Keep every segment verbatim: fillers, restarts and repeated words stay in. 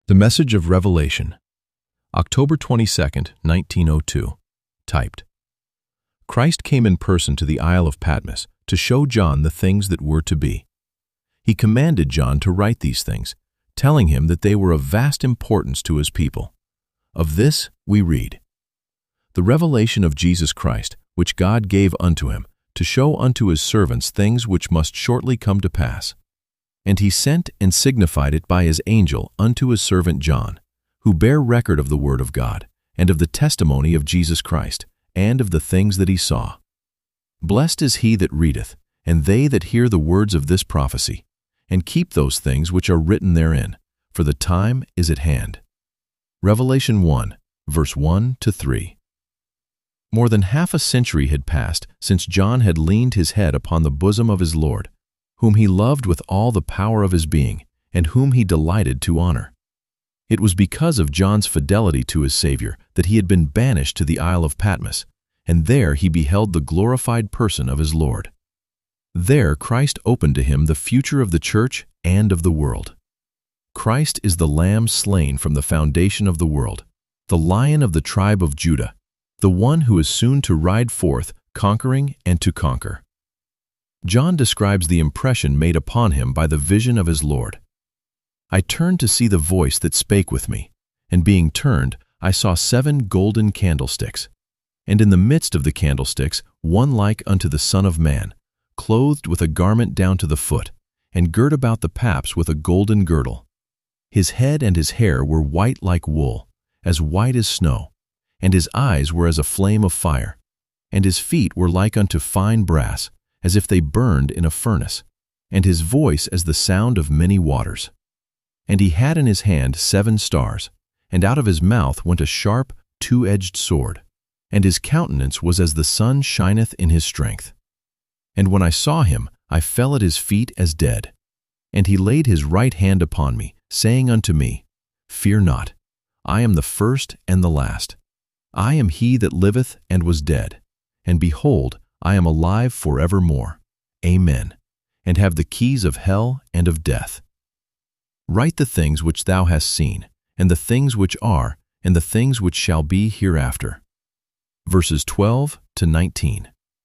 The Message of Revelation, October twenty-second, nineteen oh two, typed. Christ came in person to the Isle of Patmos to show John the things that were to be. He commanded John to write these things, telling him that they were of vast importance to his people. Of this we read, "The revelation of Jesus Christ, which God gave unto him, to show unto his servants things which must shortly come to pass. And he sent and signified it by his angel unto his servant John, who bare record of the word of God, and of the testimony of Jesus Christ, and of the things that he saw. Blessed is he that readeth, and they that hear the words of this prophecy, and keep those things which are written therein, for the time is at hand." Revelation one, verse one to three. More than half a century had passed since John had leaned his head upon the bosom of his Lord, whom he loved with all the power of his being, and whom he delighted to honor. It was because of John's fidelity to his Savior that he had been banished to the Isle of Patmos, and there he beheld the glorified person of his Lord. There Christ opened to him the future of the church and of the world. Christ is the Lamb slain from the foundation of the world, the Lion of the tribe of Judah, the one who is soon to ride forth, conquering and to conquer. John describes the impression made upon him by the vision of his Lord. "I turned to see the voice that spake with me, and being turned, I saw seven golden candlesticks, and in the midst of the candlesticks one like unto the Son of Man, clothed with a garment down to the foot, and girt about the paps with a golden girdle. His head and his hair were white like wool, as white as snow, and his eyes were as a flame of fire, and his feet were like unto fine brass, as if they burned in a furnace, and his voice as the sound of many waters. And he had in his hand seven stars, and out of his mouth went a sharp, two-edged sword, and his countenance was as the sun shineth in his strength. And when I saw him, I fell at his feet as dead. And he laid his right hand upon me, saying unto me, Fear not, I am the first and the last. I am he that liveth and was dead, and behold, I am alive forevermore. Amen. And have the keys of hell and of death. Write the things which thou hast seen, and the things which are, and the things which shall be hereafter." Verses twelve to nineteen.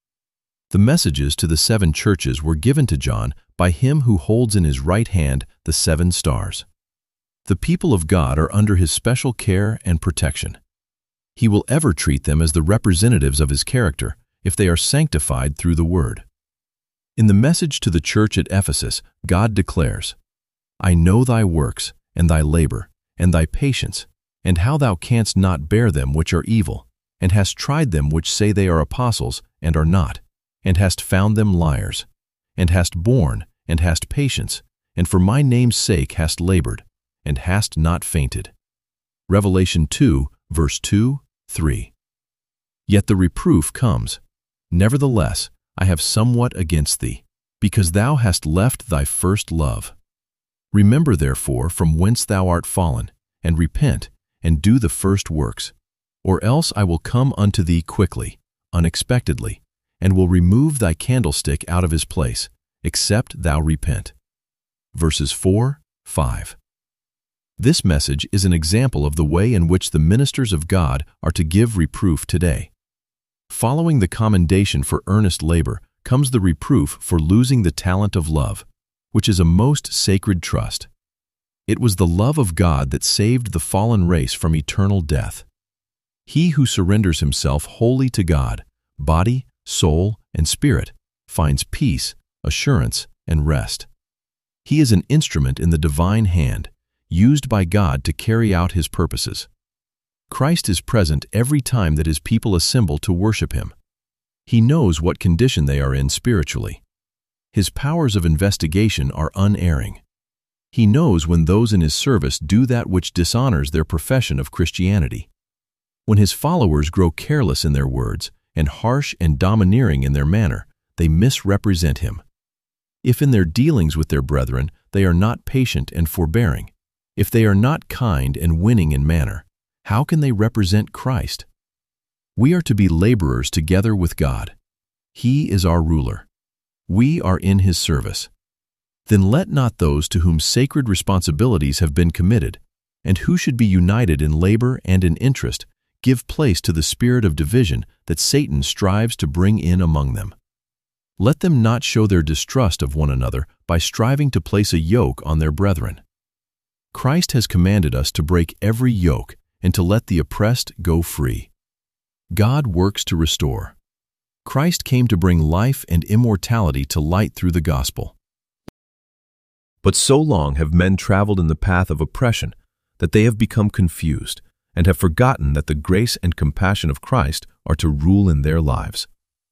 The messages to the seven churches were given to John by him who holds in his right hand the seven stars. The people of God are under his special care and protection. He will ever treat them as the representatives of his character, if they are sanctified through the Word. In the message to the church at Ephesus, God declares, "I know thy works, and thy labor, and thy patience, and how thou canst not bear them which are evil, and hast tried them which say they are apostles, and are not, and hast found them liars, and hast borne, and hast patience, and for my name's sake hast labored, and hast not fainted." Revelation two, verse two, three. Yet the reproof comes, "Nevertheless, I have somewhat against thee, because thou hast left thy first love. Remember therefore from whence thou art fallen, and repent, and do the first works. Or else I will come unto thee quickly, unexpectedly, and will remove thy candlestick out of his place, except thou repent." Verses four, five. This message is an example of the way in which the ministers of God are to give reproof today. Following the commendation for earnest labor comes the reproof for losing the talent of love, which is a most sacred trust. It was the love of God that saved the fallen race from eternal death. He who surrenders himself wholly to God, body, soul, and spirit, finds peace, assurance, and rest. He is an instrument in the divine hand, used by God to carry out his purposes. Christ is present every time that his people assemble to worship him. He knows what condition they are in spiritually. His powers of investigation are unerring. He knows when those in his service do that which dishonors their profession of Christianity. When his followers grow careless in their words and harsh and domineering in their manner, they misrepresent him. If in their dealings with their brethren they are not patient and forbearing, if they are not kind and winning in manner, how can they represent Christ? We are to be laborers together with God. He is our ruler. We are in his service. Then let not those to whom sacred responsibilities have been committed, and who should be united in labor and in interest, give place to the spirit of division that Satan strives to bring in among them. Let them not show their distrust of one another by striving to place a yoke on their brethren. Christ has commanded us to break every yoke and to let the oppressed go free. God works to restore. Christ came to bring life and immortality to light through the gospel. But so long have men traveled in the path of oppression that they have become confused and have forgotten that the grace and compassion of Christ are to rule in their lives.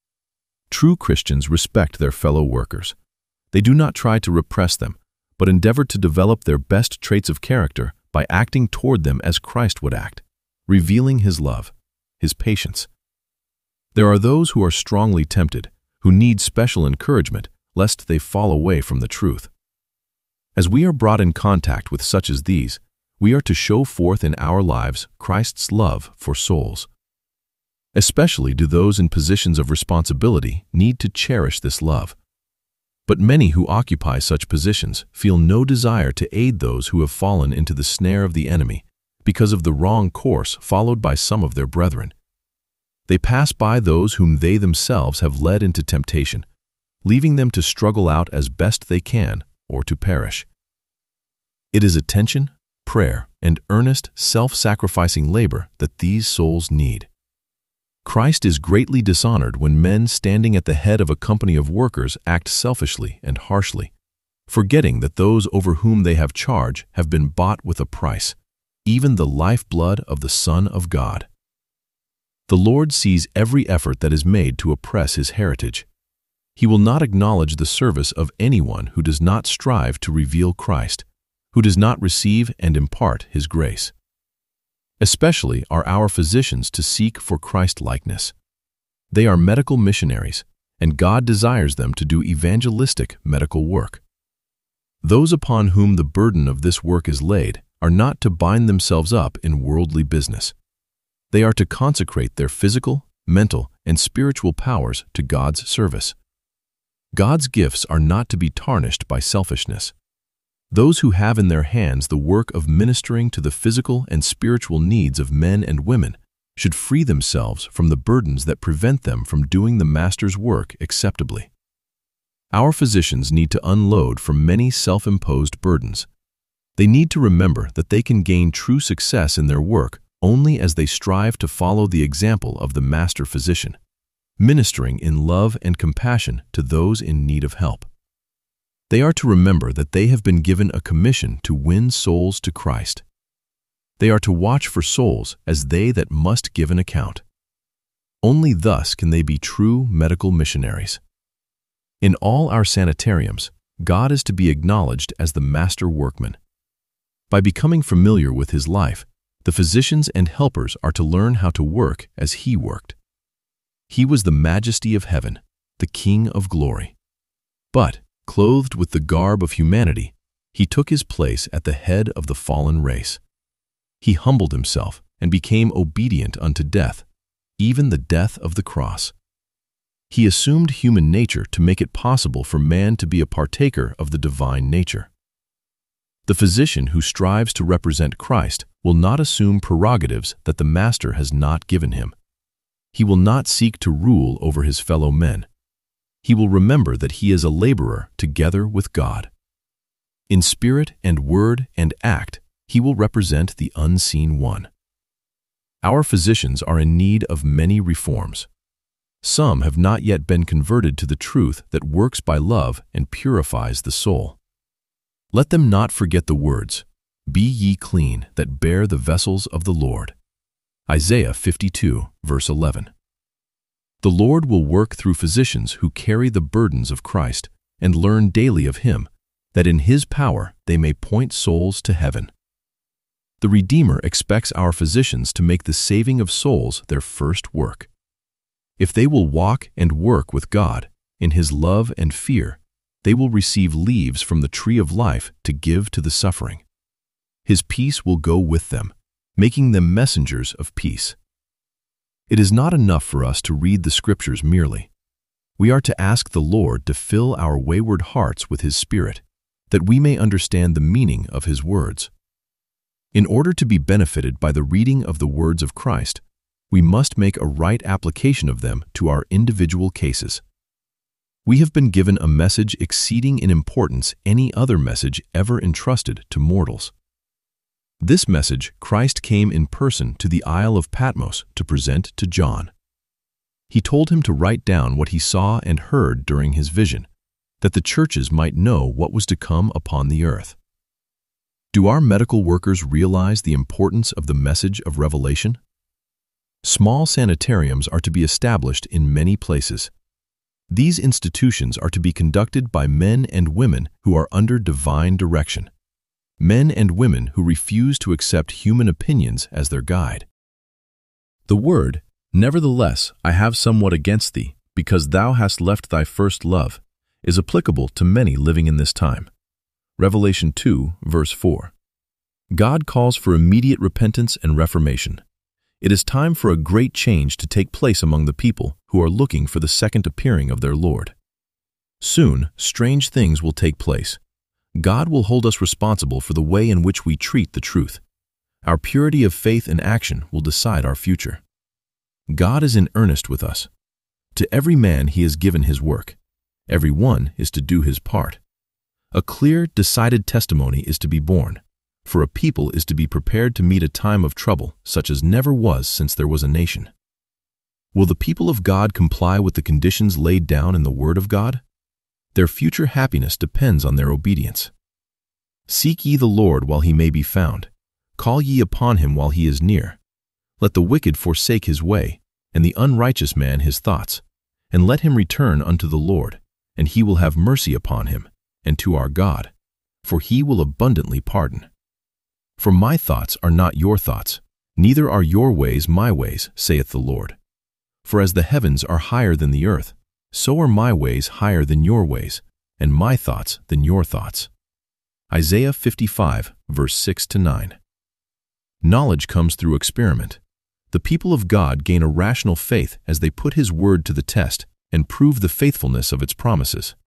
True Christians respect their fellow workers. They do not try to repress them, but endeavor to develop their best traits of character by acting toward them as Christ would act, revealing His love, His patience. There are those who are strongly tempted, who need special encouragement lest they fall away from the truth. As we are brought in contact with such as these, we are to show forth in our lives Christ's love for souls. Especially do those in positions of responsibility need to cherish this love. But many who occupy such positions feel no desire to aid those who have fallen into the snare of the enemy because of the wrong course followed by some of their brethren. They pass by those whom they themselves have led into temptation, leaving them to struggle out as best they can or to perish. It is attention, prayer, and earnest, self-sacrificing labor that these souls need. Christ is greatly dishonored when men standing at the head of a company of workers act selfishly and harshly, forgetting that those over whom they have charge have been bought with a price, even the lifeblood of the Son of God. The Lord sees every effort that is made to oppress His heritage. He will not acknowledge the service of anyone who does not strive to reveal Christ, who does not receive and impart His grace. Especially are our physicians to seek for Christ-likeness. They are medical missionaries, and God desires them to do evangelistic medical work. Those upon whom the burden of this work is laid are not to bind themselves up in worldly business. They are to consecrate their physical, mental, and spiritual powers to God's service. God's gifts are not to be tarnished by selfishness. Those who have in their hands the work of ministering to the physical and spiritual needs of men and women should free themselves from the burdens that prevent them from doing the Master's work acceptably. Our physicians need to unload from many self-imposed burdens. They need to remember that they can gain true success in their work only as they strive to follow the example of the Master Physician, ministering in love and compassion to those in need of help. They are to remember that they have been given a commission to win souls to Christ. They are to watch for souls as they that must give an account. Only thus can they be true medical missionaries. In all our sanitariums, God is to be acknowledged as the master workman. By becoming familiar with His life, the physicians and helpers are to learn how to work as He worked. He was the majesty of heaven, the King of glory. But, clothed with the garb of humanity, He took His place at the head of the fallen race. He humbled Himself and became obedient unto death, even the death of the cross. He assumed human nature to make it possible for man to be a partaker of the divine nature. The physician who strives to represent Christ will not assume prerogatives that the Master has not given him. He will not seek to rule over his fellow men. He will remember that he is a laborer together with God. In spirit and word and act, he will represent the unseen one. Our physicians are in need of many reforms. Some have not yet been converted to the truth that works by love and purifies the soul. Let them not forget the words, "Be ye clean that bear the vessels of the Lord." Isaiah fifty-two, verse eleven. The Lord will work through physicians who carry the burdens of Christ and learn daily of Him, that in His power they may point souls to heaven. The Redeemer expects our physicians to make the saving of souls their first work. If they will walk and work with God in His love and fear, they will receive leaves from the tree of life to give to the suffering. His peace will go with them, making them messengers of peace. It is not enough for us to read the Scriptures merely. We are to ask the Lord to fill our wayward hearts with His Spirit, that we may understand the meaning of His words. In order to be benefited by the reading of the words of Christ, we must make a right application of them to our individual cases. We have been given a message exceeding in importance any other message ever entrusted to mortals. This message Christ came in person to the Isle of Patmos to present to John. He told him to write down what he saw and heard during his vision, that the churches might know what was to come upon the earth. Do our medical workers realize the importance of the message of Revelation? Small sanitariums are to be established in many places. These institutions are to be conducted by men and women who are under divine direction, men and women who refuse to accept human opinions as their guide. The word, "Nevertheless, I have somewhat against thee, because thou hast left thy first love," is applicable to many living in this time. Revelation two, verse four. God calls for immediate repentance and reformation. It is time for a great change to take place among the people who are looking for the second appearing of their Lord. Soon, strange things will take place. God will hold us responsible for the way in which we treat the truth. Our purity of faith and action will decide our future. God is in earnest with us. To every man he has given his work. Every one is to do his part. A clear, decided testimony is to be borne, for a people is to be prepared to meet a time of trouble such as never was since there was a nation. Will the people of God comply with the conditions laid down in the Word of God? Their future happiness depends on their obedience. Seek ye the Lord while he may be found. Call ye upon him while he is near. Let the wicked forsake his way, and the unrighteous man his thoughts, and let him return unto the Lord, and he will have mercy upon him, and to our God, for he will abundantly pardon. For my thoughts are not your thoughts, neither are your ways my ways, saith the Lord. For as the heavens are higher than the earth, so are my ways higher than your ways, and my thoughts than your thoughts. Isaiah fifty-five, verse six to nine. Knowledge comes through experiment. The people of God gain a rational faith as they put his word to the test and prove the faithfulness of its promises.